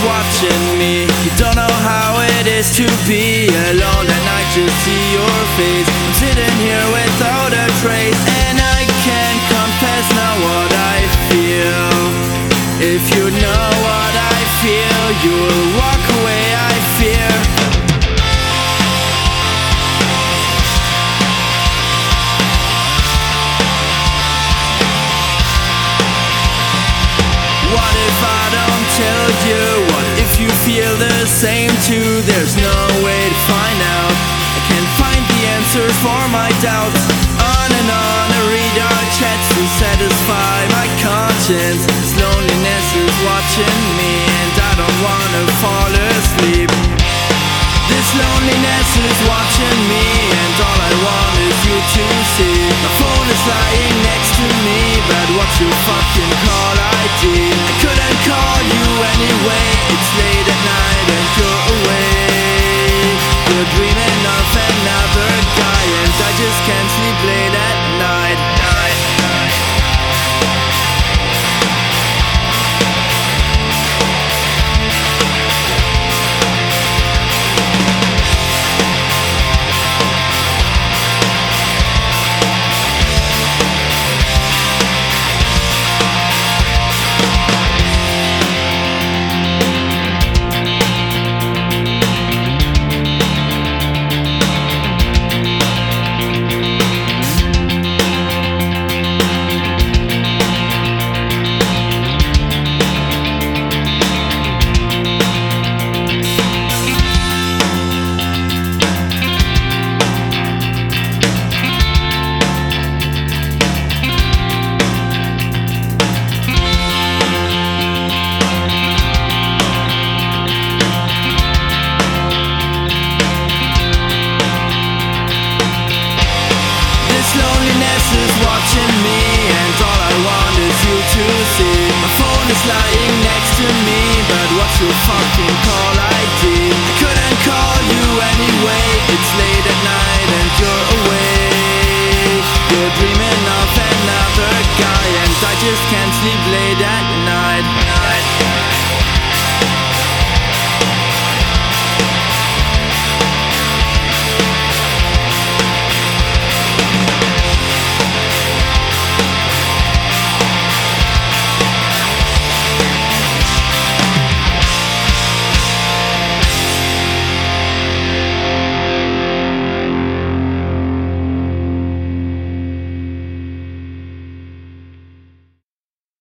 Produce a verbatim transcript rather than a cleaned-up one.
watching me. You don't know how it is to be alone at night, just see your face. I'm sitting here without a trace, and I can't confess now what I feel. If you know what I feel, you'll walk away, I fear. What if I don't tell you? What if you feel the same too? There's no way to find out. I can't find the answers for my doubts. On and on I read our chats to satisfy my conscience. This loneliness is watching me, and I don't wanna fall asleep. This loneliness is watching me, and all I want is you to see. My phone is lying next to me, but what's your fucking call I D? I couldn't call you anyway. It's late at night and you're away. You're dreaming of another guy, and I just can't sleep late at night. night, night. Loneliness is watching me, and all I want is you to see. My phone is lying next to me, but what's your fucking call I D? I couldn't call you anyway. It's late at night and you're away. You're dreaming of another guy, and I just can't sleep late at